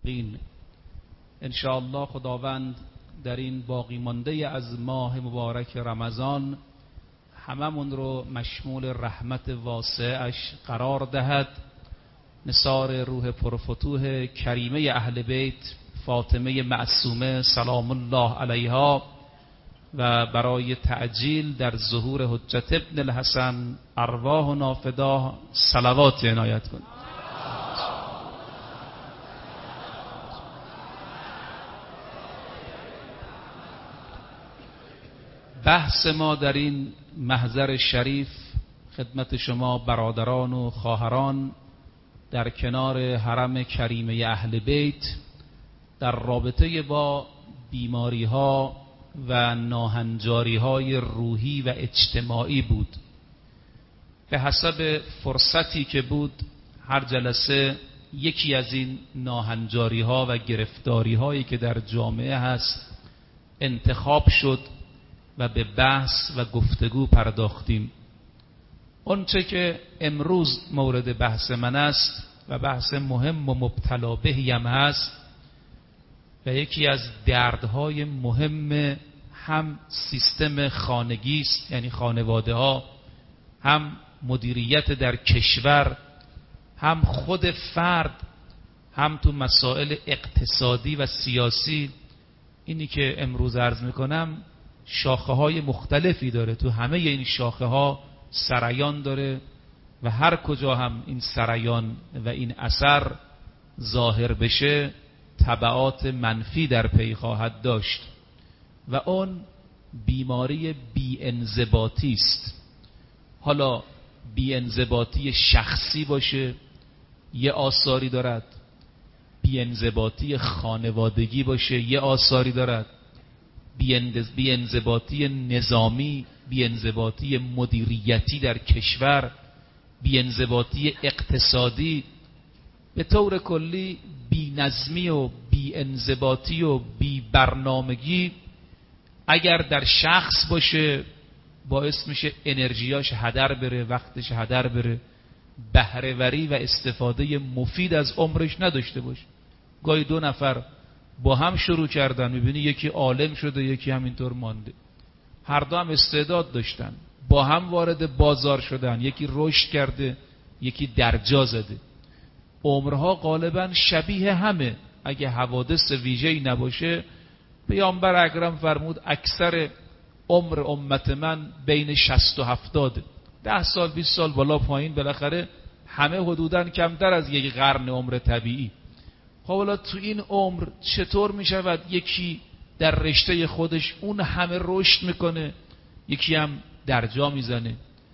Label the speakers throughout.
Speaker 1: این انشاءالله خداوند در این باقی مانده از ماه مبارک رمضان هممون رو مشمول رحمت واسعش قرار دهد. نثار روح پرفتوح کریمه اهل بیت فاطمه معصومه سلام الله علیها و برای تعجیل در ظهور حجت ابن الحسن ارواحنا فداه صلوات عنایت کن. بحث ما در این محضر شریف خدمت شما برادران و خواهران در کنار حرم کریمه اهل بیت در رابطه با بیماری ها و ناهنجاری های روحی و اجتماعی بود. به حسب فرصتی که بود هر جلسه یکی از این ناهنجاری ها و گرفتاری هایی که در جامعه هست انتخاب شد و به بحث و گفتگو پرداختیم. آنچه که امروز مورد بحث من است و بحث مهم و مبتلا بهی هم هست و یکی از دردهای مهم هم سیستم خانگی است، یعنی خانواده ها، هم مدیریت در کشور، هم خود فرد، هم تو مسائل اقتصادی و سیاسی. اینی که امروز عرض میکنم شاخه های مختلفی داره، تو همه این شاخه ها سرایان داره و هر کجا هم این سرایان و این اثر ظاهر بشه تبعات منفی در پی خواهد داشت و اون بیماری بی‌انضباطی است. حالا بی‌انضباطی شخصی باشه یه آثاری دارد، بی‌انضباطی خانوادگی باشه یه آثاری دارد، بی‌انضباطی نظامی، بی‌انضباطی مدیریتی در کشور، بی‌انضباطی اقتصادی، به طور کلی بی‌نظمی و بی‌انضباطی و بی‌برنامگی اگر در شخص باشه باعث میشه انرژیاش هدر بره، وقتش هدر بره، بهره‌وری و استفاده مفید از عمرش نداشته باشه. گاهی دو نفر با هم شروع کردن، میبینی یکی عالم شده یکی همینطور مانده، هر دو هم استعداد داشتن، با هم وارد بازار شدن، یکی رشد کرده یکی درجا زده. عمرها غالبا شبیه همه، اگه حوادث ویژه‌ای نباشه. پیامبر اکرم فرمود اکثر عمر امت من بین 60 و 70، 10 سال 20 سال بالا پایین، بالاخره همه حدوداً کمتر از یک قرن عمر طبیعی. خب حالا تو این عمر چطور می شود یکی در رشته خودش اون همه رشد میکنه یکی هم درجا میزنه؟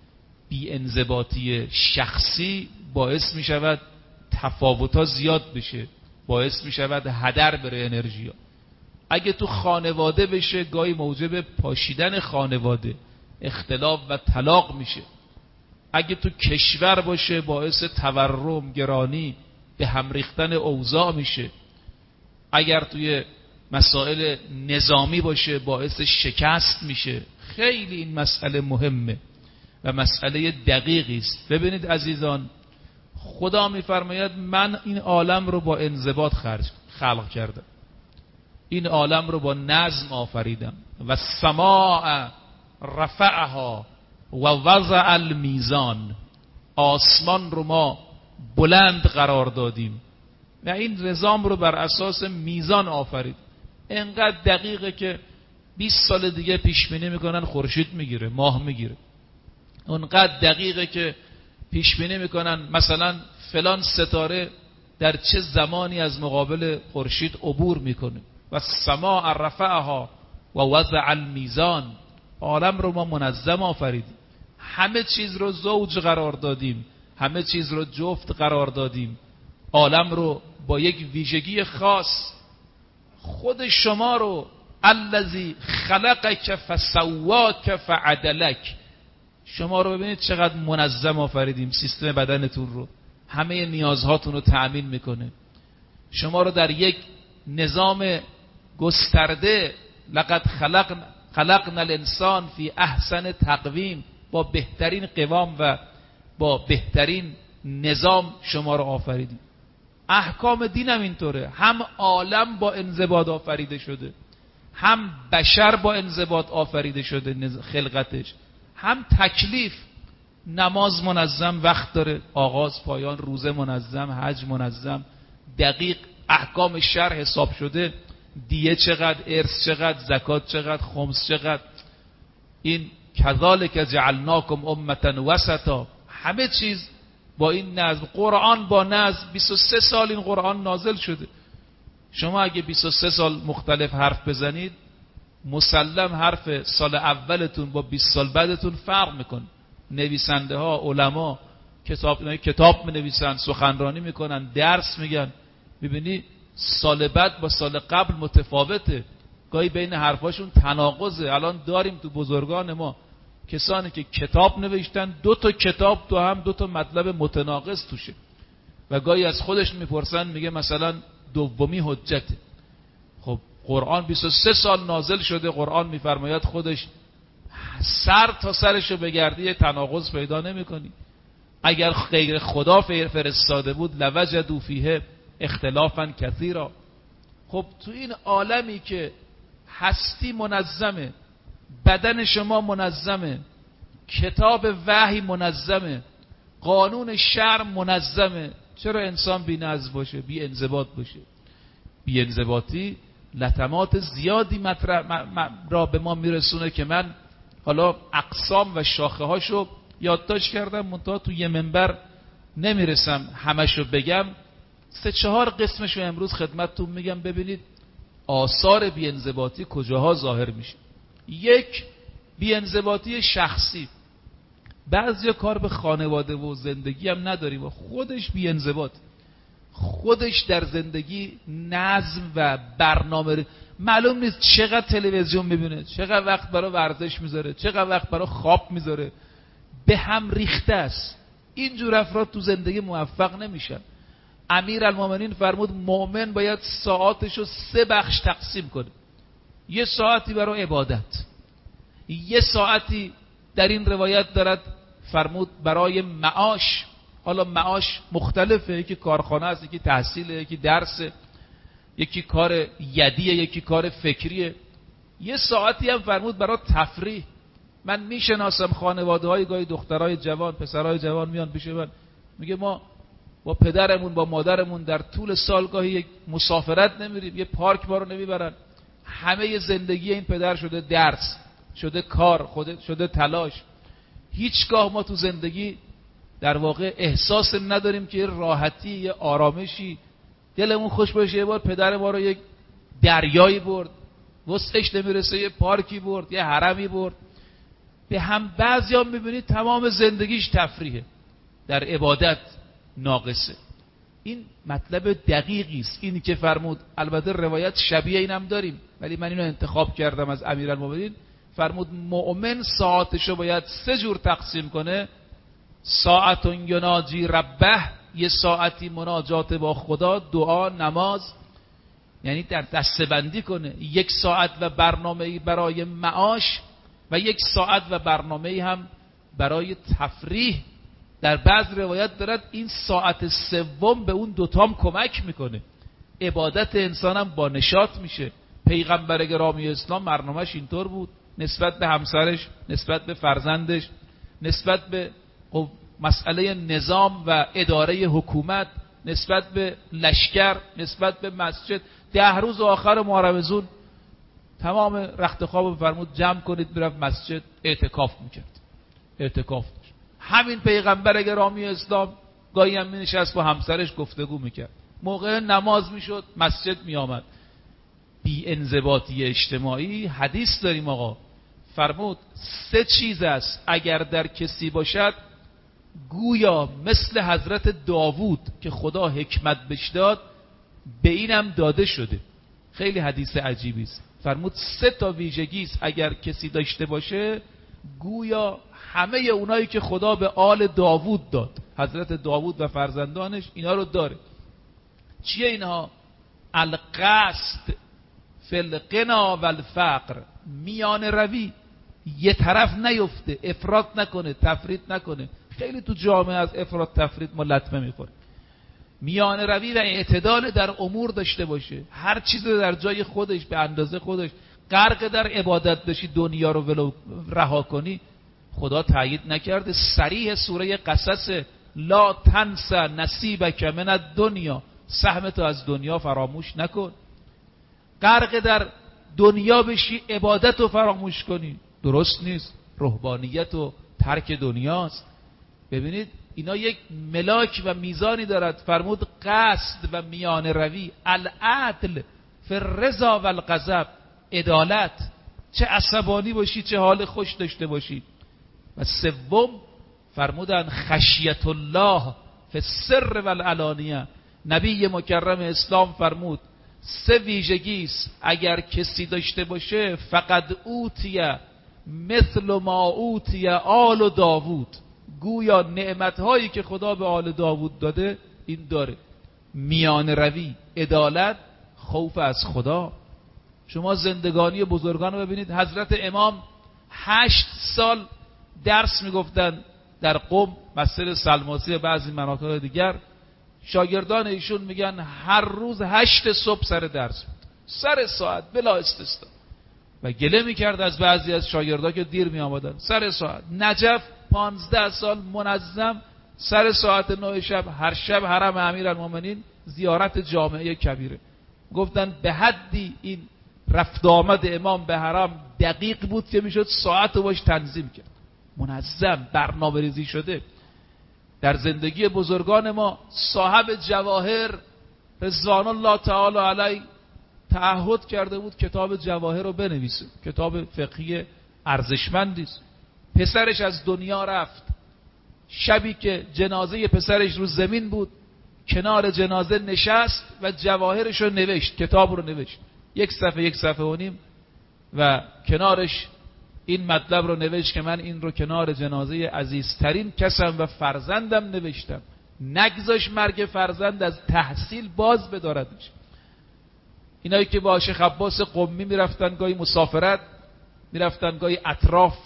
Speaker 1: بی‌انضباطی شخصی باعث می شود تفاوت‌ها زیاد بشه، باعث می شود هدر بره انرژی ها. اگه تو خانواده بشه گاهی موجب پاشیدن خانواده، اختلاف و طلاق میشه. اگه تو کشور باشه باعث تورم، گرانی، به هم ریختن اوضاع میشه. اگر توی مسائل نظامی باشه باعث شکست میشه. خیلی این مسئله مهمه و مسئله دقیقی است. ببینید عزیزان، خدا میفرماید من این عالم رو با انضباط خلق کردم، این عالم رو با نظم آفریدم. و السماء رفعها و وضع المیزان، آسمان رو ما بلند قرار دادیم و این نظام رو بر اساس میزان آفرید. اینقدر دقیقه که 20 سال دیگه پیش بینی میکنن خورشید میگیره، ماه میگیره. اونقدر دقیقه که پیش بینی میکنن مثلا فلان ستاره در چه زمانی از مقابل خورشید عبور میکنه. و السماء رفعها و وضع المیزان، عالم رو ما منظم آفریدیم، همه چیز رو زوج قرار دادیم، همه چیز رو جفت قرار دادیم، عالم رو با یک ویژگی خاص. خود شما رو الذی خلقک فسواک فعدلک، شما رو ببینید چقدر منظم آفریدیم. سیستم بدنتون رو، همه نیازهاتون رو تأمین میکنه. شما رو در یک نظام گسترده، لقد خلقنا الانسان فی احسن تقویم، با بهترین قوام و با بهترین نظام شما رو آفریدیم. احکام دین هم اینطوره، هم عالم با انضباط آفریده شده، هم بشر با انضباط آفریده شده خلقتش، هم تکلیف، نماز منظم وقت داره، آغاز پایان، روزه منظم، حج منظم، دقیق احکام شرع حساب شده، دیه چقدر، ارث چقدر، زکات چقدر، خمس چقدر. این کذالک جعلناکم امة وسطا، همه چیز با این نظم. قرآن با نظم، 23 سال این قرآن نازل شده. شما اگه 23 سال مختلف حرف بزنید، مسلم حرف سال اولتون با 20 سال بعدتون فرق میکنه. نویسنده ها، علما کتاب می نویسن، سخنرانی میکنن، درس میگن، میبینی سال بعد با سال قبل متفاوته، گاهی بین حرفاشون تناقضه. الان داریم تو بزرگان ما کسانی که کتاب نوشتن، 2 تا کتاب تو هم 2 تا مطلب متناقض توشه، و گاهی از خودش میپرسن، میگه مثلا دومی حجته. خب قرآن 23 سال نازل شده، قرآن میفرماید خودش سر تا سرشو بگردی تناقض پیدا نمیکنی. اگر غیر خدا فرستاده بود لوجدوا فیه اختلافا کثیرا. خب تو این عالمی که هستی منظمه، بدن شما منظمه، کتاب وحی منظمه، قانون شرع منظمه، چرا انسان بی نظم باشه، بی انضباط باشه؟ بی انضباطی لطمات زیادی را به ما میرسونه که من حالا اقسام و شاخه هاشو یادداشت کردم، منتها تو یه منبر نمیرسم همشو بگم. 3-4 قسمشو امروز خدمتتون میگم، ببینید آثار بی‌انضباطی کجاها ظاهر میشه. 1، بی‌انضباطی شخصی. بعضیا کار به خانواده و زندگی هم نداریم و خودش بی‌انضباط، خودش در زندگی نظم و برنامه، معلوم نیست چقدر تلویزیون میبینه، چقدر وقت برای ورزش میذاره، چقدر وقت برای خواب میذاره، به هم ریخته است. اینجور افراد تو زندگی موفق نمیشن. امیرالمومنین فرمود مؤمن باید ساعاتشو 3 بخش تقسیم کنه. 1 ساعتی برای عبادت، 1 ساعتی در این روایت دارد فرمود برای معاش. حالا معاش مختلفه، یکی کارخانه است، یکی تحصیله، یکی درسه، یکی کار یدیه، یکی کار فکریه. 1 ساعتی هم فرمود برای تفریح. من میشناسم خانواده های گاهی دخترای جوان، پسرای جوان میان پیش من، میگه ما با پدرمون با مادرمون در طول سال گاهی یک مسافرت نمیریم، یه پارک ما رو نمیبرن. همه زندگی این پدر شده درس، شده کار، شده تلاش. هیچگاه ما تو زندگی در واقع احساس نداریم که راحتی، یه آرامشی، دلمون خوش باشه. یه بار پدر ما رو یک دریایی برد، وسعش نمیرسه، یه پارکی برد، یه حرمی برد. به هم بعضیا میبینید تمام زندگیش تفریحه، در عبادت ناقصه. این مطلب دقیقی است، اینی که فرمود. البته روایت شبیه اینم داریم، ولی من اینو انتخاب کردم از امیرالمومنین. فرمود مؤمن ساعتشو باید 3 جور تقسیم کنه. ساعت یناجی ربه، 1 ساعتی مناجات با خدا، دعا، نماز، یعنی در دسته‌بندی کنه. 1 ساعت و برنامه‌ای برای معاش و 1 ساعت و برنامه‌ای هم برای تفریح. در بعض روایت دارد این ساعت 3 به اون 2 تام کمک میکنه، عبادت انسانم با نشاط میشه. پیغمبر گرامی اسلام برنامه‌اش اینطور بود، نسبت به همسرش، نسبت به فرزندش، نسبت به مسئله نظام و اداره حکومت، نسبت به لشکر، نسبت به مسجد. 10 روز آخر ماه رمضان تمام رخت خواب فرمود جمع کنید، میرفت مسجد اعتکاف میکرد. اعتکاف داشت. همین پیغمبر گرامی اسلام گاهی هم نشست با همسرش گفتگو میکرد، موقع نماز میشد مسجد میآمد. بی انضباطی اجتماعی حدیث داریم آقا، فرمود 3 چیز است اگر در کسی باشد گویا مثل حضرت داوود که خدا حکمت بهش داد به اینم داده شده. خیلی حدیث عجیبی است. فرمود 3 تا ویژگی است اگر کسی داشته باشه گویا همه اونایی که خدا به آل داوود داد، حضرت داوود و فرزندانش اینا رو داره. چیه اینها؟ القصد فی الغنا و الفقر، میان روی، یه طرف نیفته، افراط نکنه، تفرید نکنه. خیلی تو جامعه از افراط تفرید ما لطمه میخوریم. میان روی و اعتدال در امور داشته باشه، هر چیز در جای خودش به اندازه خودش. غرق در عبادت بشی دنیا رو ولو رها کنی، خدا تایید نکرده؟ صریح سوره قصص لا تنس نصیبک من الدنیا، سهمتو از دنیا فراموش نکن. غرق در دنیا بشی عبادت رو فراموش کنی، درست نیست. رهبانیت و ترک دنیاست. ببینید اینا یک ملاک و میزانی دارد. فرمود قصد و میان روی، العدل فی الرضا و الغضب، عدالت، چه عصبانی باشی چه حال خوش داشته باشی. و سوم فرمودن خشیت الله فی السر و العلانیه. نبی مکرم اسلام فرمود 3 ویژگیست اگر کسی داشته باشه فقد اوتیه مثل ما اوتیه آل داوود، گویا نعمتهایی که خدا به آل داوود داده این داره: میان روی، عدالت، خوف از خدا. شما زندگانی بزرگان رو ببینید. حضرت امام 8 سال درس میگفتن در قم، مسجد سلماسی و بعضی مناطق دیگر. شاگردان ایشون میگن هر روز 8 صبح سر درس بود، سر ساعت بلا استثنا. و گله میکرد از بعضی از شاگردها که دیر میآمدن. سر ساعت. نجف 15 سال منظم سر ساعت 9 شب، هر شب حرم امیرالمومنین زیارت جامعه کبیره. گفتن به حدی این رفت آمد امام به حرم دقیق بود که میشد ساعت رو باش تنظیم کرد. منظم، برنامه ریزی شده. در زندگی بزرگان ما صاحب جواهر رضوان الله تعالی علیه تعهد کرده بود کتاب جواهر رو بنویسه. کتاب فقهی ارزشمندی است. پسرش از دنیا رفت. شبی که جنازه پسرش رو زمین بود، کنار جنازه نشست و جواهرش رو نوشت، کتاب رو نوشت. 1 صفحه 1 صفحه و نیم و کنارش این مطلب رو نوشت که من این رو کنار جنازه عزیزترین کسم و فرزندم نوشتم. نگذاش مرگ فرزند از تحصیل باز بداردش. اینایی که با شیخ عباس قمی میرفتن گاهی مسافرت، میرفتن گاهی اطراف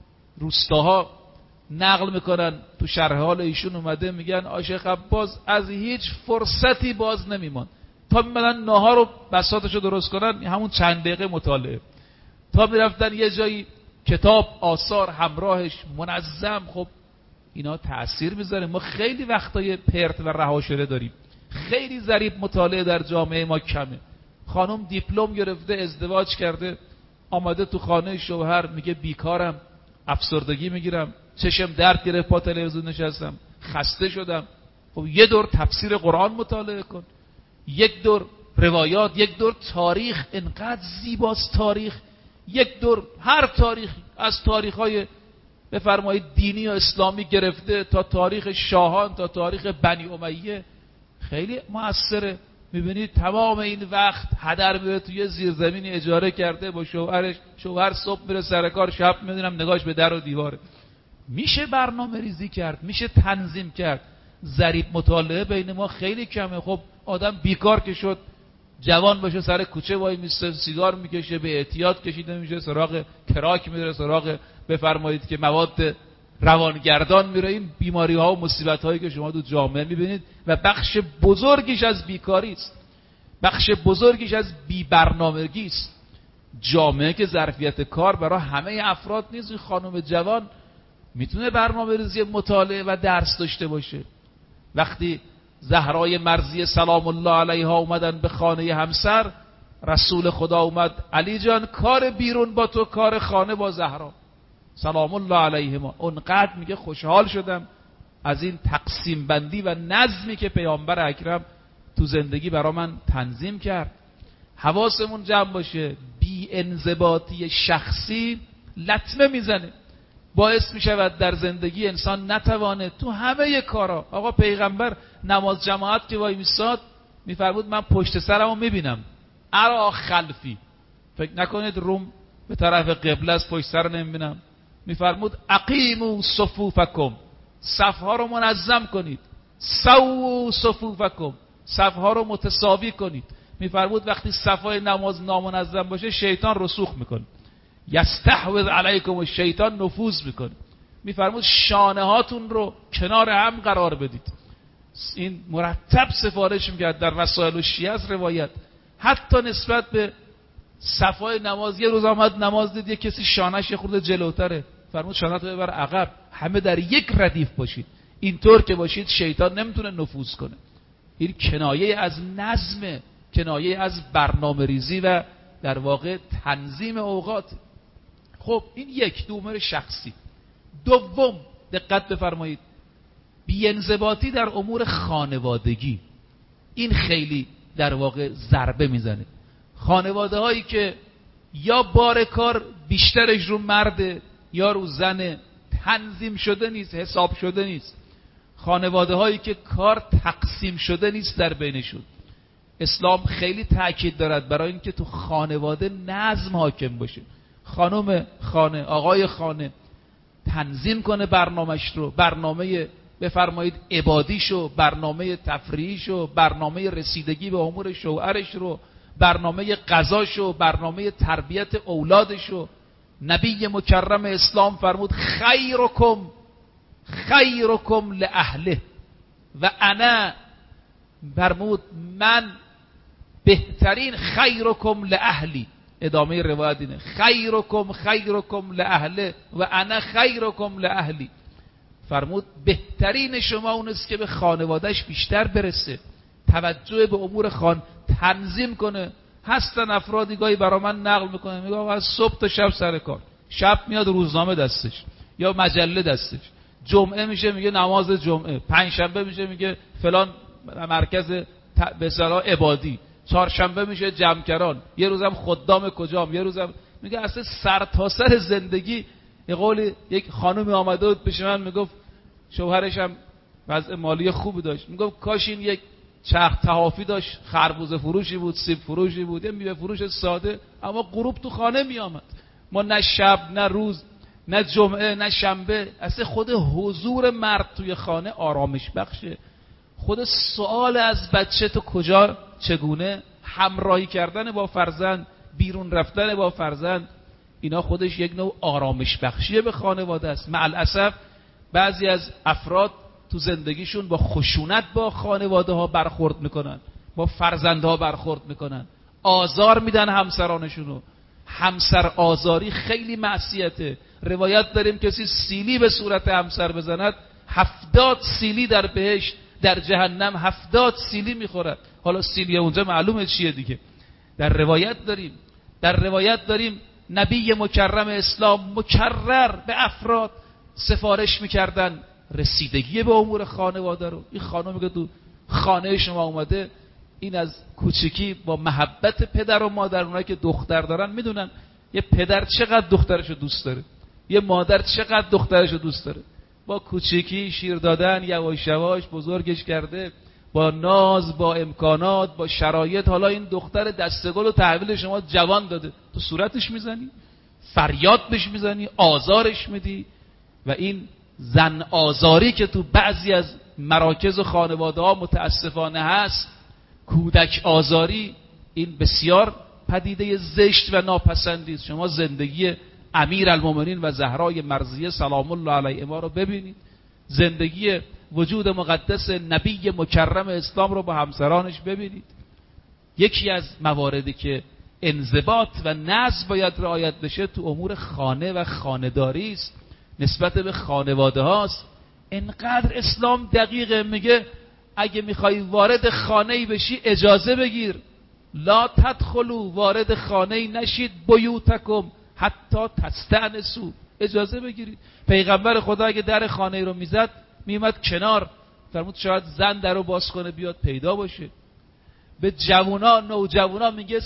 Speaker 1: روستاها، نقل میکنن تو شرح حال ایشون اومده میگن شیخ عباس از هیچ فرصتی باز نمیمان تا میمدن ناهار رو بساطشو درست کنن، همون چند دقیقه مطالعه، تا میرفتن یه جایی کتاب آثار همراهش منظم. خب اینا تأثیر میذاره. ما خیلی وقتای پرت و رها شده داریم، خیلی ضریب مطالعه در جامعه ما کمه. خانم دیپلم گرفته، ازدواج کرده، آمده تو خانه شوهر میگه بیکارم، افسردگی میگیرم، چشم درد گرفت پا تلویزیون نشستم، خسته شدم. خب یه دور تفسیر قرآن مطالعه کن، 1 دور روایات، 1 دور تاریخ. انقدر زیباست تاریخ. 1 دور هر تاریخی، از تاریخ‌های بفرمایید دینی و اسلامی گرفته تا تاریخ شاهان تا تاریخ بنی امیه، خیلی مؤثره. میبینید تمام این وقت هدر میره توی زیرزمینی اجاره کرده با شوهرش، شوهر صبح میره سر کار، شب میبینم نگاهش به در و دیواره. میشه برنامه ریزی کرد، میشه تنظیم کرد. ضریب مطالعه بین ما خیلی کمه. خب آدم بیکار که شد، جوان باشه سر کوچه وای میسته سیگار میکشه، به احتیاط کشیده میشه، سراغ کراک میره، سراغ بفرمایید که مواد روانگردان میره. این بیماری ها و مصیبت هایی که شما تو جامعه میبینید و بخش بزرگیش از بیکاری است، بخش بزرگیش از بی برنامگی است. جامعه که ظرفیت کار برای همه افراد نیست. این خانم جوان میتونه برنامه‌ریزی مطالعه و درس داشته باشه. وقتی زهرای مرضیه سلام الله علیها اومدن به خانه همسر، رسول خدا اومد، علی جان کار بیرون با تو، کار خانه با زهرا سلام الله علیهما. اونقدر میگه خوشحال شدم از این تقسیم بندی و نظمی که پیامبر اکرم تو زندگی برا من تنظیم کرد. حواسمون جمع باشه. بی انضباطی شخصی لطمه میزنه، باعث میشود در زندگی انسان نتوانه تو همه کارا. آقا پیغمبر نماز جماعت که وای میساد میفرمود من پشت سرمو میبینم، ارا خلفی، فکر نکنید روم به طرف قبله است پشت سر نمیبینم. میفرمود اقیموا صفوفکم، صفها رو منظم کنید، سووا صفوفکم، صفها رو متساوی کنید. میفرمود وقتی صفای نماز نامنظم باشه شیطان رسوخ میکنه، یستحوذ علیکم الشیطان، نفوذ میکنه. میفرمود شانه هاتون رو کنار هم قرار بدید. این مرتب سفارش میکرد در وسائل الشیعه از روایت، حتی نسبت به صفای نماز. یه روز آمد نماز دید یه کسی شانش یه خورده جلوتره، فرمود شانه‌تو ببر عقب، همه در یک ردیف باشید، اینطور که باشید شیطان نمیتونه نفوذ کنه. این کنایه از نظم، کنایه از برنامه ریزی و در واقع تنظیم اوقات. خب این یک، دو امور شخصی. دوم، دقت بفرمایید، بی‌انضباطی در امور خانوادگی. این خیلی در واقع ضربه میزنه. خانواده هایی که یا بار کار بیشترش رو مرده یا رو زنه، تنظیم شده نیست، حساب شده نیست. خانواده هایی که کار تقسیم شده نیست در بینشون. اسلام خیلی تاکید دارد برای اینکه تو خانواده نظم حاکم باشه. خانم خانه، آقای خانه تنظیم کنه برنامه‌اش رو، برنامه بفرمایید عبادیشو، برنامه تفریحیشو، برنامه رسیدگی به امور شوهرش رو، برنامه غذاشو، برنامه تربیت اولادشو. نبی مکرم اسلام فرمود خیرکم لأهله و انا، فرمود من بهترین خیرکم لأهلی. ادامه روایت اینه خیرکم لأهله و انا خیرکم لأهلی. فرمود بهترین شما اون است که به خانوادهش بیشتر برسه، توجه به امور تنظیم کنه. هستن افرادی گاهی برا من نقل میکنه، میگه آقا از صبح تا شب سر کار، شب میاد روزنامه دستش یا مجله دستش، جمعه میشه میگه نماز جمعه، پنجشنبه میشه میگه فلان مرکز به اصطلاح عبادی، چهارشنبه میشه جمع‌کران، یه روزم خدام کجام، یه روزم میگه اصلا سر تا سر زندگی. یه قول یک خانمی آمده بود پیش من میگفت شوهرش هم وضع مالی خوبی داشت، میگفت کاش این یک چرخ تحافی داشت، خربوزه فروشی بود، سیب فروشی بود، یه میوه فروش ساده، اما غروب تو خانه میآمد. ما نه شب نه روز نه جمعه نه شنبه، اصلا خود حضور مرد توی خانه آرامش بخشه. خود سوال از بچه تو کجا چگونه، همراهی کردن با فرزند، بیرون رفتن با فرزند، اینا خودش یک نوع آرامش بخشیه به خانواده است. مع الاسف بعضی از افراد تو زندگیشون با خشونت با خانواده ها برخورد میکنن، با فرزندها برخورد میکنن، آزار میدن همسرانشونو. همسر آزاری خیلی معصیته. روایت داریم کسی سیلی به صورت همسر بزند 70 سیلی در بهشت، در جهنم 70 سیلی میخورد. حالا سیلی اونجا معلومه چیه دیگه. در روایت داریم نبی مکرم اسلام مکرر به افراد سفارش میکردن رسیدگی به امور خانواده رو. این خانم که تو خانه شما اومده، این از کوچکی با محبت پدر و مادر، اونایی که دختر دارن میدونن یه پدر چقدر دخترشو دوست داره، یه مادر چقدر دخترشو دوست داره. با کوچکی شیر دادن، یواش یواش بزرگش کرده، با ناز، با امکانات، با شرایط. حالا این دختر دستگل و تحویل شما جوان داده، تو صورتش میزنی، فریاد بهش میزنی، آزارش میدی. و این زن آزاری که تو بعضی از مراکز و خانواده ها متاسفانه هست، کودک آزاری، این بسیار پدیده زشت و ناپسندی است. شما زندگی امیرالمومنین و زهرای مرضیه سلام الله علیهما رو ببینید، زندگی وجود مقدس نبی مکرم اسلام رو با همسرانش ببینید. یکی از مواردی که انضباط و نظم باید رعایت بشه تو امور خانه و خانه‌داری است، نسبت به خانواده هاست. انقدر اسلام دقیقه، میگه اگه میخوای وارد خانه‌ای بشی اجازه بگیر، لا تدخلوا، وارد خانه‌ای نشید، بیوتکم حتی تستأنسوا، اجازه بگیرید. پیغمبر خدا اگه در خانه رو میزد میومد کنار، فرمود شاید زن در رو باز کنه بیاد پیدا باشه. به جوونا، نوجوانا میگه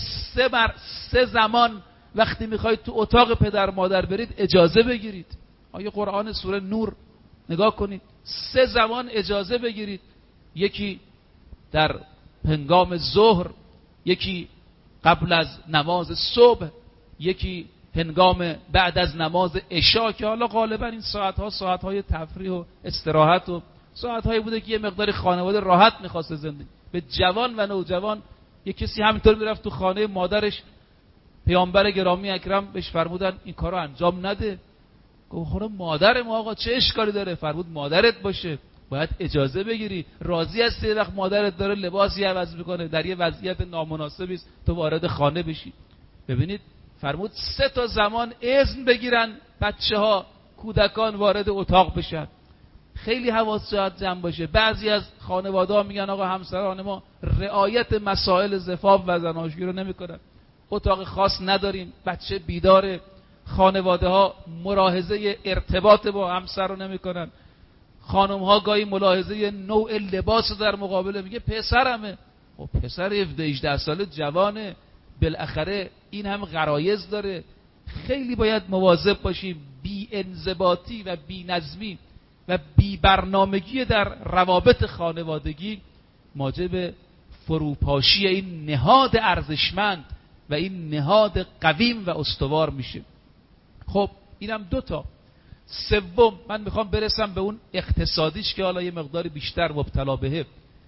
Speaker 1: سه زمان وقتی میخواید تو اتاق پدر مادر برید اجازه بگیرید. آیه قرآن سوره نور نگاه کنید، 3 زمان اجازه بگیرید. یکی در هنگام ظهر، یکی قبل از نماز صبح، یکی هنگام بعد از نماز عشا، که حالا غالبا این ساعتها ساعتهای تفریح و استراحت و ساعتهایی بوده که یه مقدار خانواده راحت میخواسته زندگی. به جوان و نوجوان، یه کسی همینطور میرفت تو خانه مادرش، پیامبر گرامی اکرم بهش فرمودن این کارو انجام نده. گفت خب مادر ما آقا چه اشکالی داره؟ فرمود مادرت باشه، باید اجازه بگیری. راضی هستی یه وقت مادرت داره لباسی عوض میکنه، در یه وضعیت نامناسبی است تو وارد خانه بشی؟ ببینید فرمود 3 زمان اذن بگیرن بچه‌ها، کودکان وارد اتاق بشن. خیلی حواس جمع باشه. بعضی از خانواده‌ها میگن آقا همسران ما رعایت مسائل زفاف و زناشویی رو نمیکنن، اتاق خاص نداریم، بچه بیداره. خانواده‌ها ملاحظه ارتباط با همسر رو نمیکنن. خانم‌ها گاهی ملاحظه نوع لباس در مقابله، میگه پسرمه. و پسر 17-18 ساله جوانه، بالاخره این هم غرایز داره. خیلی باید مواظب باشیم. بی انضباطی و بی نظمی و بی برنامگی در روابط خانوادگی موجب فروپاشی این نهاد ارزشمند و این نهاد قویم و استوار میشه. خب اینم 2. سوم، من میخوام برسم به اون اقتصادیش که حالا یه مقدار بیشتر مبتلا بهه.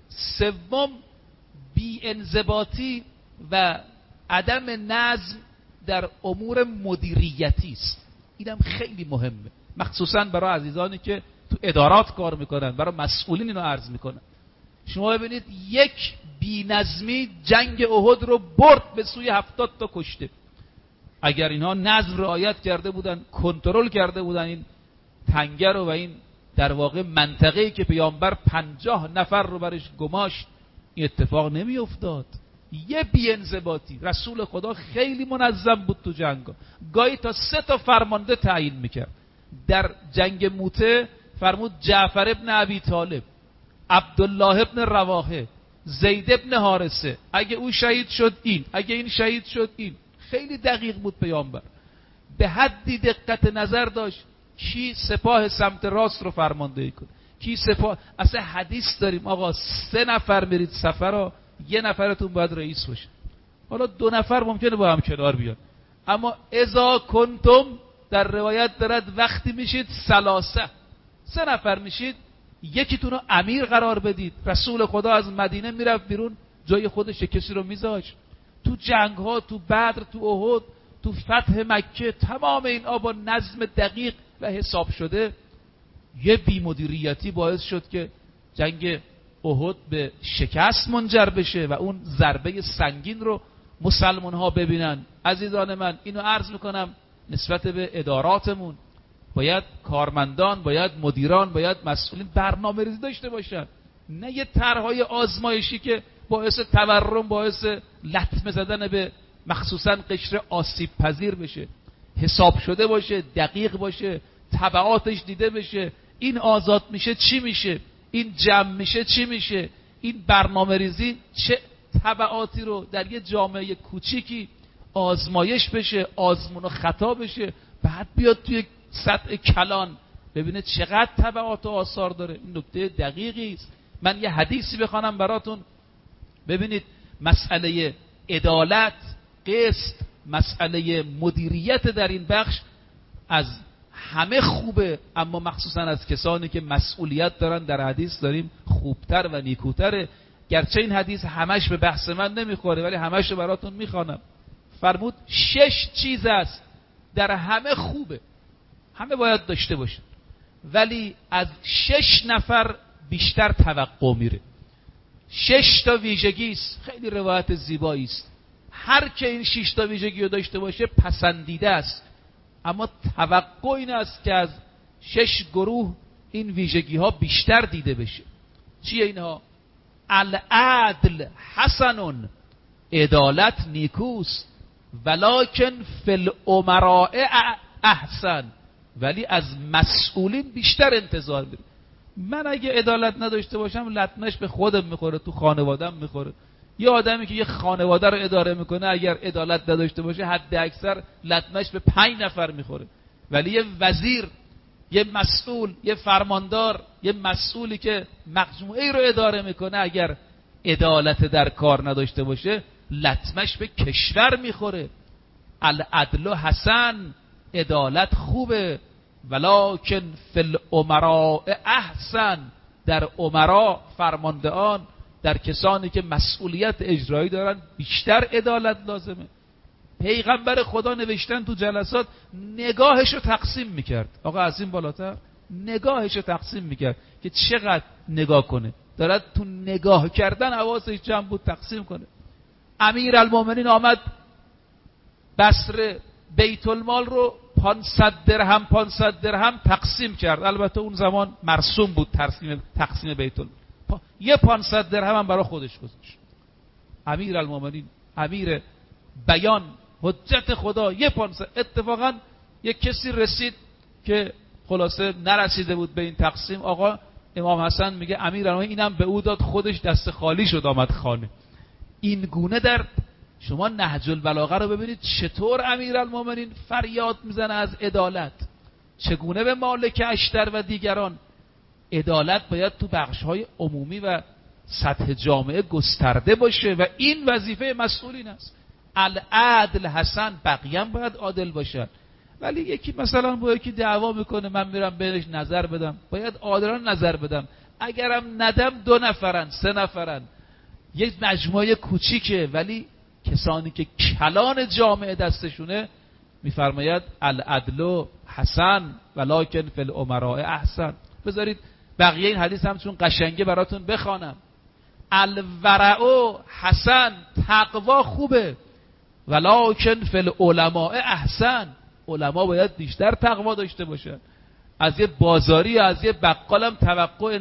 Speaker 1: سوم، بی انضباطی و عدم نظم در امور مدیریتی است. اینم خیلی مهمه، مخصوصا برای عزیزانی که تو ادارات کار میکنن، برای مسئولین اینو عرض میکنن. شما ببینید یک بی‌نظمی جنگ احد رو برد به سوی 70 تا کشته. اگر اینها نظم رعایت کرده بودن، کنترل کرده بودن این تنگه رو و این در واقع منطقه‌ای که پیامبر 50 نفر رو برش گماشت، این اتفاق نمی افتاد. یه بی‌انضباطی. رسول خدا خیلی منظم بود تو جنگا، گاهی تا 3 فرمانده تعیین میکرد. در جنگ موته فرمود جعفر ابن ابی طالب، عبدالله ابن رواحه، زید ابن حارثه، اگه او شهید شد این، اگه این شهید شد این. خیلی دقیق بود پیامبر، به حدی دقت نظر داشت کی سپاه سمت راست رو فرماندهی کنه، کی سپاه. اصلا حدیث داریم آقا 3 نفر میرید سفر ها، 1 نفرتون باید رئیس باشه. حالا 2 نفر ممکنه با هم کنار بیان، اما اذا کنتم در روایت دارد وقتی میشید 3 نفر میشید، یکیتون رو امیر قرار بدید. رسول خدا از مدینه میرفت بیرون، جای خودش کسی رو میذاشت. تو جنگ ها، تو بدر، تو احد، تو فتح مکه، تمام این با نظم دقیق و حساب شده. یه بی‌مدیریتی باعث شد که جنگ احد به شکست منجر بشه و اون ضربه سنگین رو مسلمان ها ببینن. عزیزان من اینو عرض میکنم نسبت به اداراتمون، باید کارمندان، باید مدیران، باید مسئولین برنامه ریزی داشته باشن، نه یه طرح‌های آزمایشی که باعث تورم، باعث لطمه زدن به مخصوصا قشر آسیب پذیر بشه. حساب شده باشه، دقیق باشه، تبعاتش دیده بشه. این آزاد میشه چی میشه، این جمع میشه چی میشه، این برنامه ریزی چه تبعاتی رو در یه جامعه کوچیکی آزمایش بشه، آزمون و خطا بشه، بعد بیاد توی سطح کلان ببینه چقدر تبعات و آثار داره. این نکته دقیقی است. من یه حدیثی بخوانم براتون. ببینید مسئله عدالت، قسط، مسئله مدیریت در این بخش از همه خوبه، اما مخصوصا از کسانی که مسئولیت دارن در حدیث داریم خوبتر و نیکوتره. گرچه این حدیث همش به بحث من نمیخوره ولی همش رو براتون میخوانم. فرمود 6 چیز است در همه خوبه، همه باید داشته باشه، ولی از 6 نفر بیشتر توقع میره. 6 تا ویژگی است. خیلی روایت زیبایی است. هر که این 6 تا ویژگی رو داشته باشه پسندیده است، اما توقع این است که از 6 گروه این ویژگی ها بیشتر دیده بشه. چیه اینها؟ العدل حسن، عدالت نیکوست، ولکن فی الامراء احسن، ولی از مسئولین بیشتر انتظار میره. من اگه عدالت نداشته باشم لطمش به خودم میخوره، تو خانوادم میخوره. یه آدمی که یه خانواده رو اداره میکنه اگر عدالت نداشته باشه حد اکثر لطمش به 5 نفر میخوره. ولی یه وزیر، یه مسئول، یه فرماندار، یه مسئولی که مجموعه رو اداره میکنه اگر عدالت در کار نداشته باشه لطمش به کشور میخوره. العدل حسن، عدالت خوبه، ولکن فی الامراء احسن، در امرا، فرماندهان، در کسانی که مسئولیت اجرایی دارن بیشتر عدالت لازمه. پیغمبر خدا نوشتن تو جلسات نگاهشو تقسیم میکرد. آقا از این بالاتر نگاهش رو تقسیم میکرد که چقدر نگاه کنه. دارد تو نگاه کردن حواسش جمع بود تقسیم کنه. امیرالمومنین آمد بصره، بیت المال رو 500 درهم تقسیم کرد. البته اون زمان مرسوم بود تقسیم بیت المال. یه 500 درهم هم برای خودش گذاشت. امیرالمومنین، امیر بیان، حجت خدا، یه 500. اتفاقا یک کسی رسید که خلاصه نرسیده بود به این تقسیم. آقا امام حسن میگه امیرالمومنین اینم به او داد، خودش دست خالی شد آمد خانه. این گونه در شما نهج البلاغه رو ببینید چطور امیرالمومنین فریاد میزنه از عدالت، چگونه به مالک اشتر و دیگران. عدالت باید تو بخش‌های عمومی و سطح جامعه گسترده باشه و این وظیفه مسئولین است. العدل حسن، بقیه هم باید عادل باشن. ولی یکی مثلا با یکی دعوا میکنه، من میرم بهش نظر بدم، باید عادلانه نظر بدم. اگرم ندم 2 نفرن 3 نفرن، یک مجموعه کوچیکه، ولی کسانی که کلان جامعه دستشونه میفرماید العدل حسن ولکن فی الامراء احسن. بذارید بقیه این حدیث هم چون قشنگه براتون بخوانم. الورع حسن، تقوا خوبه، ولکن فی العلماء احسن. علما باید بیشتر تقوا داشته باشن. از یه بازاری، از یه بقالم توقع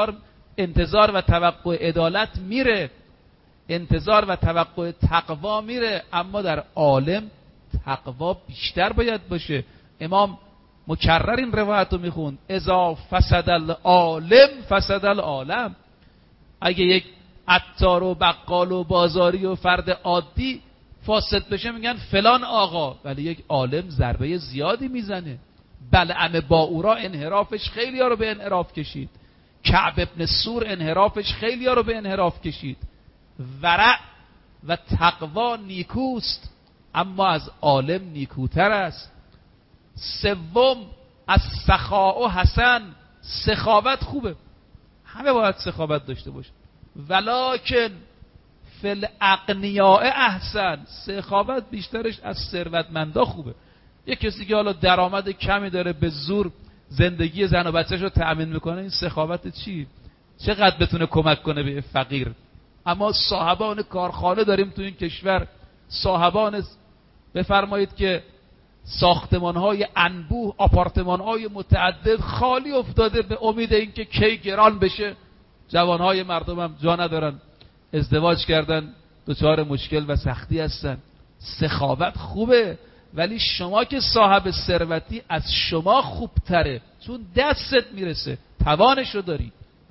Speaker 1: انتظار و توقع عدالت میره، انتظار و توقع تقوا میره، اما در عالم تقوا بیشتر باید باشه. امام مکرر این روایت رو میخوند، اذا فسد العالم فسد العالم. اگه یک عطار و بقال و بازاری و فرد عادی فاسد بشه میگن فلان آقا، ولی یک عالم ضربه زیادی میزنه. بلعم باورا انحرافش خیلی ها رو به انحراف کشید، کعب ابن سور انحرافش خیلی ها رو به انحراف کشید. ورع و تقوا نیکوست، اما از عالم نیکوتر است. سوم از سخاء حسن، سخاوت خوبه، همه باید سخاوت داشته باشه. ولکن فی الاغنیاء احسن، سخاوت بیشترش از ثروتمندا خوبه. یک کسی که حالا درآمد کمی داره به زور زندگی زن و بچه‌ش رو تأمین میکنه، این سخاوت چی؟ چقدر بتونه کمک کنه به فقیر؟ اما صاحبان کارخانه داریم تو این کشور، صاحبان بفرمایید که ساختمان‌های انبوه، آپارتمان‌های متعدد خالی افتاده به امید اینکه کی گران بشه. جوان‌های مردم هم جا ندارن، ازدواج کردن، دچار مشکل و سختی هستن. سخاوت خوبه، ولی شما که صاحب ثروتی از شما خوبتره، چون دستت میرسه، توانشو داری.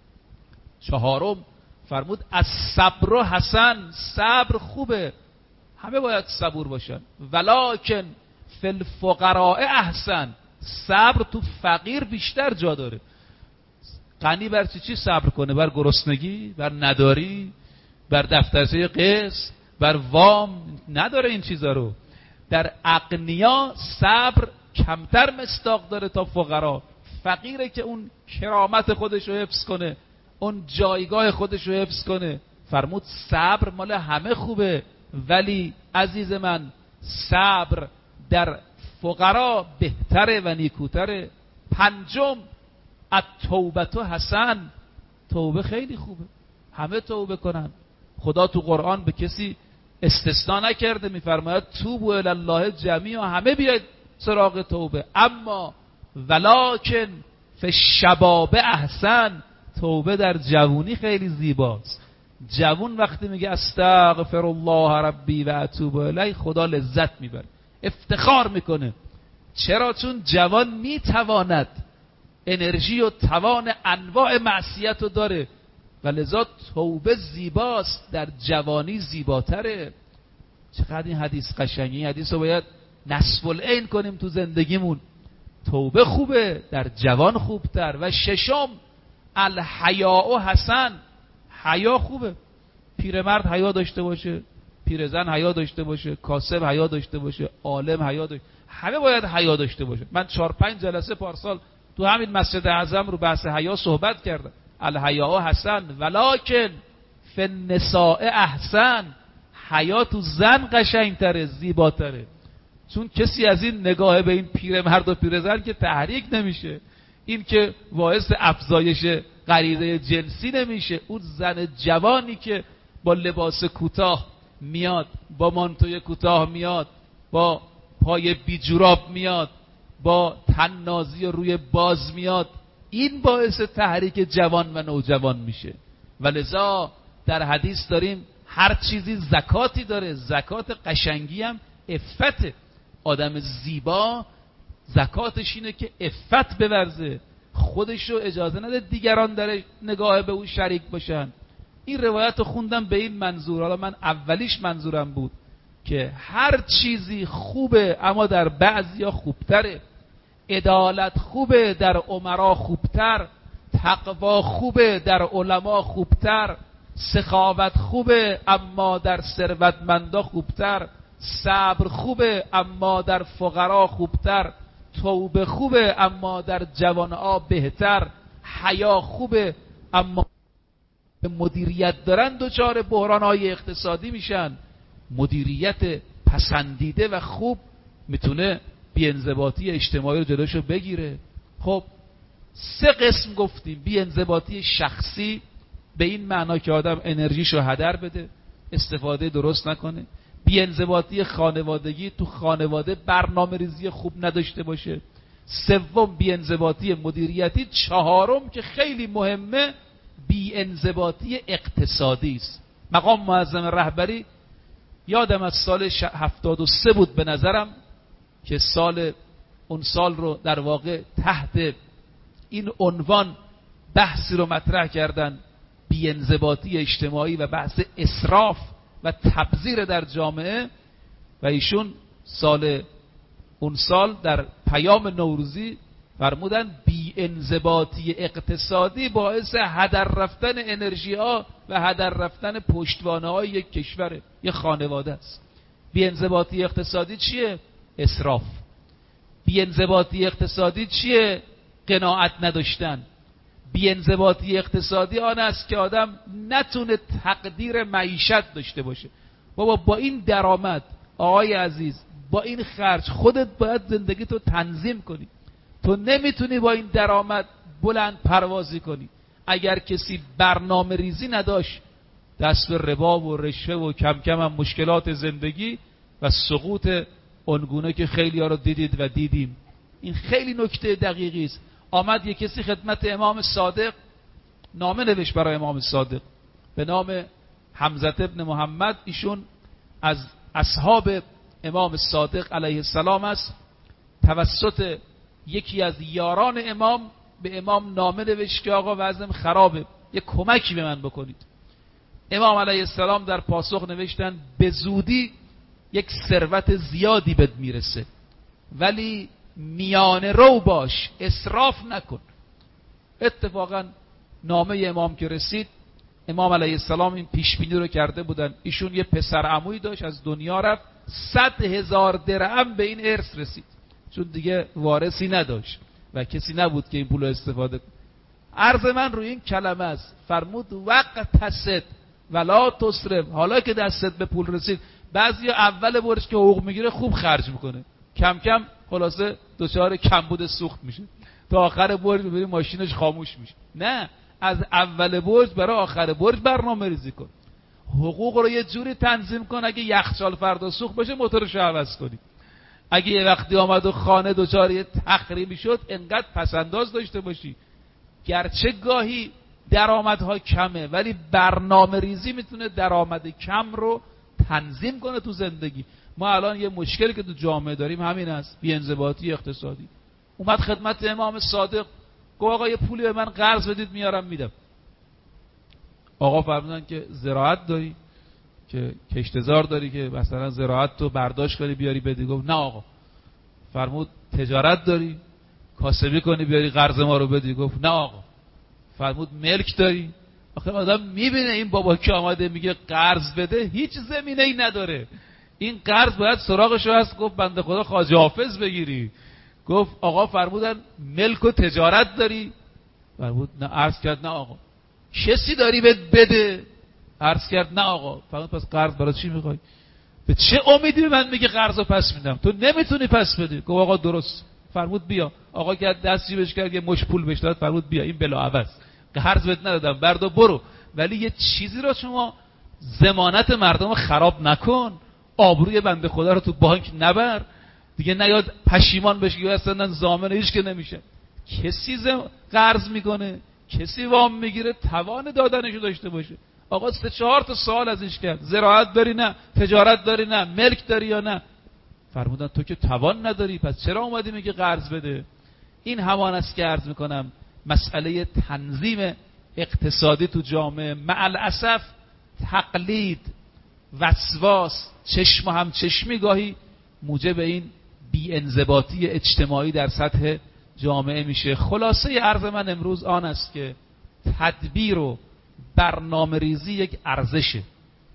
Speaker 1: چهارم فرمود از صبر حسن، صبر خوبه، همه باید صبور باشن. ولکن فی الفقراء احسن، صبر تو فقیر بیشتر جا داره. غنی بر چی صبر کنه؟ بر گرسنگی، بر نداری، بر دفترچه قسط، بر وام؟ نداره این چیزا رو. در اغنیا صبر کمتر مصداق داره تا فقرا. فقیره که اون کرامت خودش رو حفظ کنه، اون جایگاه خودش رو حفظ کنه. فرمود صبر مال همه خوبه، ولی عزیز من صبر در فقرا بهتره و نیکوتره. پنجم التوبه حسن، توبه خیلی خوبه، همه توبه کنن. خدا تو قرآن به کسی استثناء نکرده، میفرماید توبوا الی الله جمیعا، همه بیاید سراغ توبه. اما ولکن فی الشباب احسن، توبه در جوونی خیلی زیباست. جوون وقتی میگه استغفر الله ربی و اتوب الیه، خدا لذت میبره، افتخار میکنه. چرا؟ چون جوان میتواند، انرژی و توان انواع معصیت رو داره و لذا توبه زیباست، در جوانی زیباتره. چقدر این حدیث قشنگی، این حدیث رو باید نصب العین کنیم تو زندگیمون. توبه خوبه، در جوان خوبتر. و ششم الحیاء حسن، حیا خوبه، پیرمرد حیا داشته باشه، پیرزن حیا داشته باشه، کاسب حیا داشته باشه، عالم حیا داشته، همه باید حیا داشته باشه. من 4-5 جلسه پارسال تو همین مسجد اعظم رو بحث حیا صحبت کردم. الحیاء حسن ولکن فی النساء احسن، حیا تو زن قشنگتره، زیباتره. چون کسی از این نگاه به این پیرمرد و پیرزن که تحریک نمیشه. این که باعث افزایش غریزه جنسی نمیشه. اون زن جوانی که با لباس کوتاه میاد، با مانتوی کوتاه میاد، با پای بی جوراب میاد، با تنازی روی باز میاد، این باعث تحریک جوان و نوجوان میشه. و لذا در حدیث داریم هر چیزی زکاتی داره. زکات قشنگی هم عفته. آدم زیبا زکاتش اینه که عفت بورزه، خودش رو اجازه نده دیگران در نگاه به او شریک باشن. این روایت رو خوندم به این منظور، حالا من اولیش منظورم بود که هر چیزی خوبه اما در بعضیا خوبتره. عدالت خوبه، در امرا خوبتر. تقوا خوبه، در علما خوبتر. سخاوت خوبه اما در ثروتمندا خوبتر. صبر خوبه اما در فقرا خوبتر. توبه خوبه اما در جوانها بهتر. حیا خوبه اما مدیریت دارن دچار بحران‌های اقتصادی میشن. مدیریت پسندیده و خوب میتونه بی‌انضباطی اجتماعی رو جلوشو بگیره. خب 3 قسم گفتیم. بی‌انضباطی شخصی به این معنا که آدم انرژیشو هدر بده، استفاده درست نکنه. بی‌انضباطی خانوادگی، تو خانواده برنامه‌ریزی خوب نداشته باشه. 3 بی‌انضباطی مدیریتی. 4 که خیلی مهمه، بی‌انضباطی اقتصادی است. مقام معظم رهبری یادم از سال 73 بود به نظرم که اون سال رو در واقع تحت این عنوان بحثی رو مطرح کردن، بی‌انضباطی اجتماعی و بحث اسراف و تبذیر در جامعه. و ایشون اون سال در پیام نوروزی فرمودن بی‌انضباطی اقتصادی باعث هدر رفتن انرژی ها و هدر رفتن پشتوانه های یک کشور، یک خانواده است. بی‌انضباطی اقتصادی چیه؟ اسراف. بی‌انضباطی اقتصادی چیه؟ قناعت نداشتن. بی‌انضباطی اقتصادی آن است که آدم نتونه تقدیر معیشت داشته باشه. بابا با این درآمد آقای عزیز، با این خرج خودت باید زندگیتو تنظیم کنی. تو نمیتونی با این درآمد بلند پروازی کنی. اگر کسی برنامه ریزی نداشت، دست به ربا و رشوه و کم کم هم مشکلات زندگی و سقوط اونگونه که خیلی ها رو دیدید و دیدیم. این خیلی نکته دقیقی است. آمد یک کسی خدمت امام صادق، نامه نوشت برای امام صادق به نام حمزه ابن محمد. ایشون از اصحاب امام صادق علیه السلام است. توسط یکی از یاران امام به امام نامه نوشت که آقا وضعم خرابه، یک کمکی به من بکنید. امام علیه السلام در پاسخ نوشتن به زودی یک ثروت زیادی بهت میرسه، ولی میانه رو باش، اسراف نکن. اتفاقا نامه امام که رسید، امام علیه السلام این پیش بینی رو کرده بودن. ایشون یه پسر عمویی داشت، از دنیا رفت، 100,000 درهم به این ارث رسید، چون دیگه وارثی نداشت و کسی نبود که این پول استفاده کنه. عرض من روی این کلمه است. فرمود وقت حسد ولا تصرف. حالا که دستت به پول رسید، بعضی اول برش که حقوق میگیره خوب خرج میکنه، کم کم خلاصه دچار کمبود سوخت میشه، تا آخر برج ببینی ماشینش خاموش میشه. نه، از اول برج برای آخر برج برنامه ریزی کن. حقوق رو یه جوری تنظیم کن اگه یخچال فردا سوخت بشه موتورش رو عوض کنی. اگه یه وقتی آمد و خانه دچار یه تخریبی شد، انقدر پسنداز داشته باشی. گرچه گاهی درآمدها کمه، ولی برنامه ریزی میتونه درآمد کم رو تنظیم کنه تو زندگی. ما الان یه مشکلی که تو جامعه داریم همین است، بی‌انضباطی اقتصادی. اومد خدمت امام صادق، گفت آقا یه پولی به من قرض بدید میارم میدم. آقا فرمودن که زراعت داری، که کشتزار داری که مثلا زراعت تو برداشت کنی بیاری بدی؟ گفت نه آقا. فرمود تجارت داری، کاسبی کنی بیاری قرض ما رو بدی؟ گفت نه آقا. فرمود ملک داری؟ آخه آدم میبینه این بابا که آمده میگه قرض بده، هیچ زمینه ای نداره، این قرض باید سراغش رو هست. گفت بنده خدا خواجه حافظ بگیری. گفت آقا فرمودن ملک و تجارت داری؟ فرمود نه. عرض کرد نه آقا. کسی داری بده؟ عرض کرد نه آقا. فرمود پس قرض برای چی میخوای؟ به چه امیدی به من میگه قرض رو پس میدم؟ تو نمیتونی پس بدی. گفت آقا درست. فرمود بیا. آقا که دست جیبش کرد یه مش پول بهش داد، فرمود بیا این بلاعوض، قرض بهت ندادم بردا برو، ولی یه چیزی رو شما ضمانت مردم رو خراب نکن، آبروی بنده خدا رو تو بانک نبر دیگه، نیاد پشیمان بشه که اصلا ضامن هیچ که نمیشه. کسی قرض میکنه، کسی وام میگیره، توان دادنشو داشته باشه. آقا 3-4 تا سوال ازش کرد، زراعت داری نه، تجارت داری نه، ملک داری یا نه؟ فرمودن تو که توان نداری، پس چرا اومدی میگی قرض بده؟ این همان است که عرض میکنم مسئله تنظیم اقتصادی تو جامعه مع الاسف تقلید، وسواس، چشم و همچشمی گاهی موجب این بی‌انضباطی اجتماعی در سطح جامعه میشه. خلاصه عرض من امروز آن است که تدبیر و برنامه ریزی یک ارزشه،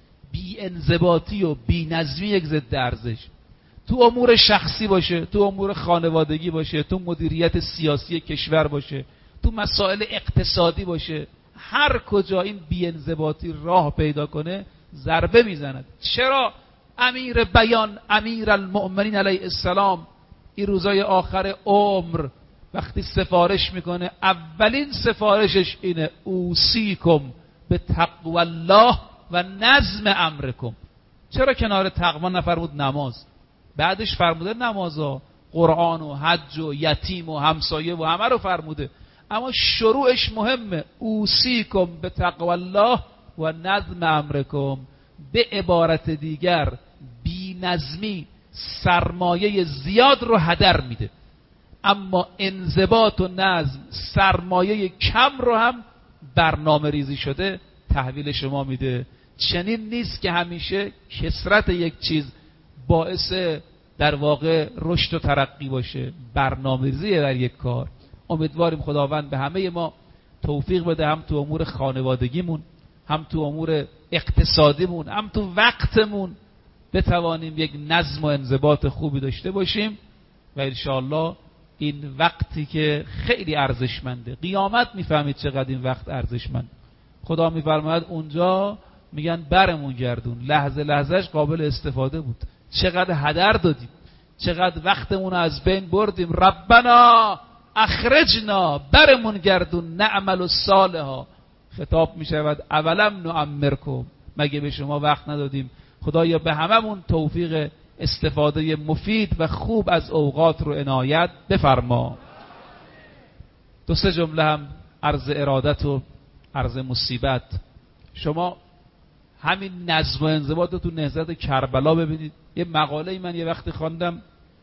Speaker 1: بی‌انضباطی و بی‌نظمی یک ضد ارزش. تو امور شخصی باشه، تو امور خانوادگی باشه، تو مدیریت سیاسی کشور باشه، تو مسائل اقتصادی باشه، هر کجا این بی‌انضباطی راه پیدا کنه ضربه میزند. چرا امیر بیان امیرالمؤمنین علیه السلام این روزای آخر عمر وقتی سفارش میکنه اولین سفارشش اینه اوصیکم به تقوی الله و نظم امرکم؟ چرا کنار تقوا نفرمود نماز؟ بعدش فرموده نمازا، قرآن و حج و یتیم و همسایه و همه رو فرموده، اما شروعش مهمه، اوصیکم به تقوی الله و نظم امرکم. به عبارت دیگر بی‌نظمی سرمایه زیاد رو هدر میده، اما انضباط و نظم سرمایه کم رو هم برنامه ریزی شده تحویل شما میده. چنین نیست که همیشه کثرت یک چیز باعث در واقع رشد و ترقی باشه، برنامه‌ریزی در یک کار. امیدواریم خداوند به همه ما توفیق بده، هم تو امور خانوادگیمون، هم تو امور اقتصادیمون، هم تو وقتمون بتوانیم یک نظم و انضباط خوبی داشته باشیم و انشاءالله این وقتی که خیلی ارزشمنده، قیامت میفهمید چقدر این وقت ارزشمند. خدا میفرماید اونجا میگن برمون گردون، لحظه لحظهش قابل استفاده بود، چقدر هدر دادیم، چقدر وقتمون از بین بردیم. ربنا اخرجنا، برمون گردون، نعمل الصالحا. خطاب میشود اولم نعمرکم، مگه به شما وقت ندادیم؟ خدایا به هممون توفیق استفاده مفید و خوب از اوقات رو عنایت بفرما. 2-3 جمله هم عرض ارادت و عرض مصیبت. شما همین نظم و انضباط رو تو نهضت کربلا ببینید. یه مقاله من یه وقتی خواندم،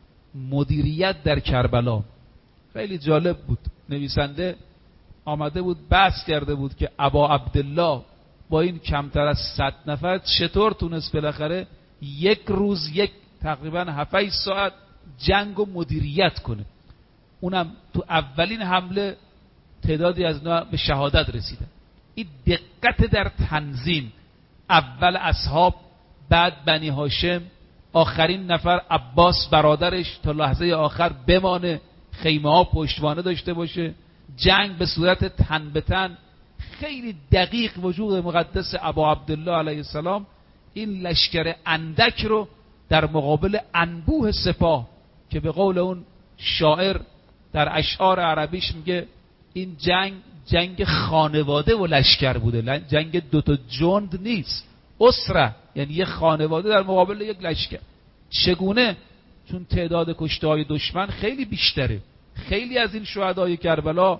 Speaker 1: مدیریت در کربلا، خیلی جالب بود. نویسنده آمده بود بحث کرده بود که ابا عبدالله با این کمتر از 100 نفر چطور تونست بالاخره یک روز تقریبا 7-8 ساعت جنگ و مدیریت کنه. اونم تو اولین حمله تعدادی از اینا به شهادت رسیدن. این دقت در تنظیم، اول اصحاب، بعد بنی هاشم، آخرین نفر عباس برادرش تا لحظه آخر بمانه، خیمه ها پشتوانه داشته باشه، جنگ به صورت تن به تن. خیلی دقیق وجود مقدس ابا عبدالله علیه السلام این لشکر اندک رو در مقابل انبوه سپاه که به قول اون شاعر در اشعار عربیش میگه این جنگ خانواده و لشکر بوده، جنگ 2 تا جند نیست، اسره، یعنی یه خانواده در مقابل یک لشکر. چگونه؟ چون تعداد کشته‌های دشمن خیلی بیشتره. خیلی از این شهدای کربلا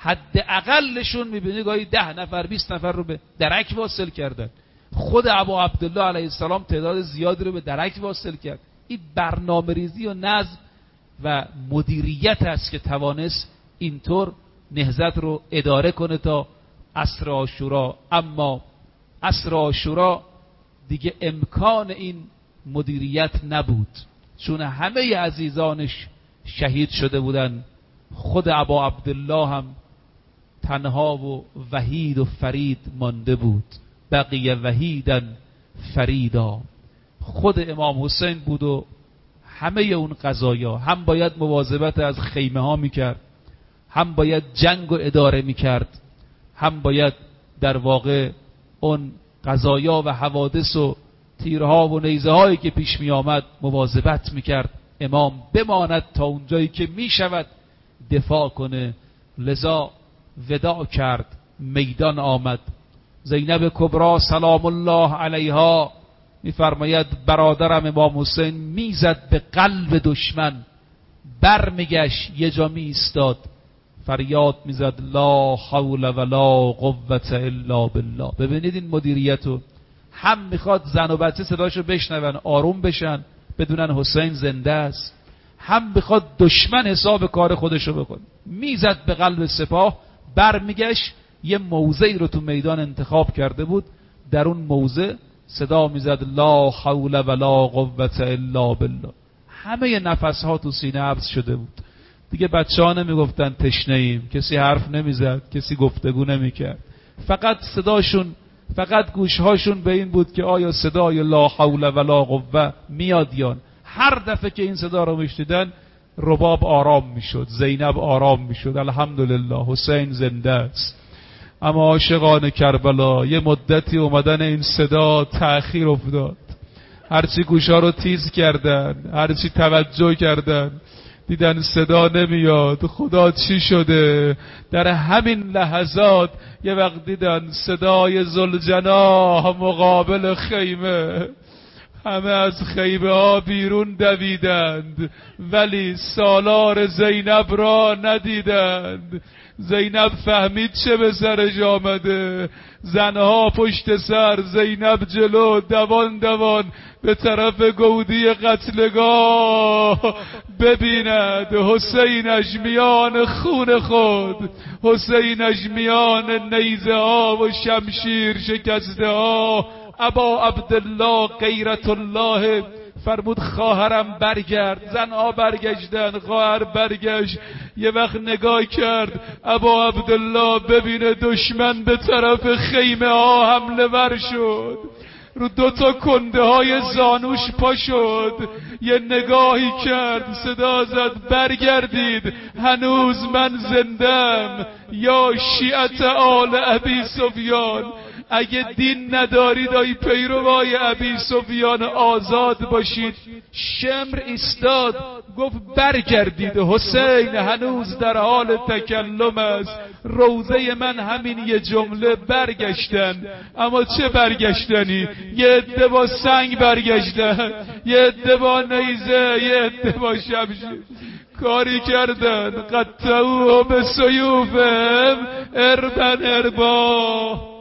Speaker 1: حداقلشون میبینی گاهی 10 نفر 20 نفر رو به درک واصل کردن. خود ابا عبدالله علیه السلام تعداد زیادی رو به درک واصل کرد. این برنامه‌ریزی و نظم و مدیریت است که توانست اینطور نهضت رو اداره کنه تا عصر عاشورا. اما عصر عاشورا دیگه امکان این مدیریت نبود، چون همه عزیزانش شهید شده بودن. خود ابا عبدالله هم تنها و وحید و فرید مانده بود، بقیه وحیدن فریدا. خود امام حسین بود و همه اون قضایا، هم باید مواظبت از خیمه ها میکرد، هم باید جنگ و اداره میکرد، هم باید در واقع اون قضایا و حوادث و تیرها و نیزه هایی که پیش می آمد مواظبت میکرد. امام بماند تا اونجایی که می شود دفاع کنه. لذا وداع کرد، میدان آمد. زینب کبری سلام الله علیها میفرماید برادرم امام حسین میزد به قلب دشمن، برمیگشت یه جا می ایستاد، فریاد میزد لا حول ولا قوة الا بالله. ببینید این مدیریتو، هم میخواد زن و بچه صداشو بشنون آروم بشن بدونن حسین زنده است، هم میخواد دشمن حساب کار خودشو بکنه. میزد به قلب سپاه، برمیگشت یه موضعی رو تو میدان انتخاب کرده بود، در اون موضع صدا میزد لا حول ولا قوة الا بالله. همه نفسها تو سینه حبس شده بود. دیگه بچه‌ها نمیگفتن تشنه‌ایم، کسی حرف نمیزد، کسی گفتگو نمیکرد، فقط صداشون، فقط گوشهاشون به این بود که آیا صدای لا حول ولا قوة میاد یا نه. هر دفعه که این صدا رو میشنیدن رباب آرام میشد، زینب آرام میشد. الحمدلله حسین زنده است. اما عاشقان کربلا یه مدتی اومدن این صدا تأخیر افتاد، هرچی گوشا رو تیز کردن، هرچی توجه کردن، دیدن صدا نمیاد. خدا چی شده؟ در همین لحظات یه وقت دیدن صدای ذوالجناح مقابل خیمه. همه از خیمه ها بیرون دویدند ولی سالار زینب را ندیدند. زینب فهمید چه به سرش آمده. زنها پشت سر، زینب جلو، دوان دوان به طرف گودی قتلگاه ببیند حسینش میان خون خود، حسینش میان نیزه ها و شمشیر شکسته ها. ابا عبدالله غیرت الله فرمود خواهرم برگرد. زنها برگشتن، خواهر برگشت، یه وقت نگاه کرد ابا عبدالله ببینه دشمن به طرف خیمه ها حمله ور شد، رو دوتا کنده های زانوش پا شد، یه نگاهی کرد، صدا زد برگردید هنوز من زندم. یا شیعت آل ابی سفیان، اگه دین ندارید ای پیروای ابی سفیان آزاد باشید. شمر ایستاد گفت برگردید، حسین هنوز در حال تکلم است. روضه من همین یه جمله برگشتن. اما چه برگشتنی؟ یه عده با سنگ برگشتن، یه عده با نیزه، یه عده با شمشیر. کاری کردن قطعوه به سیوفهم اربن اربا.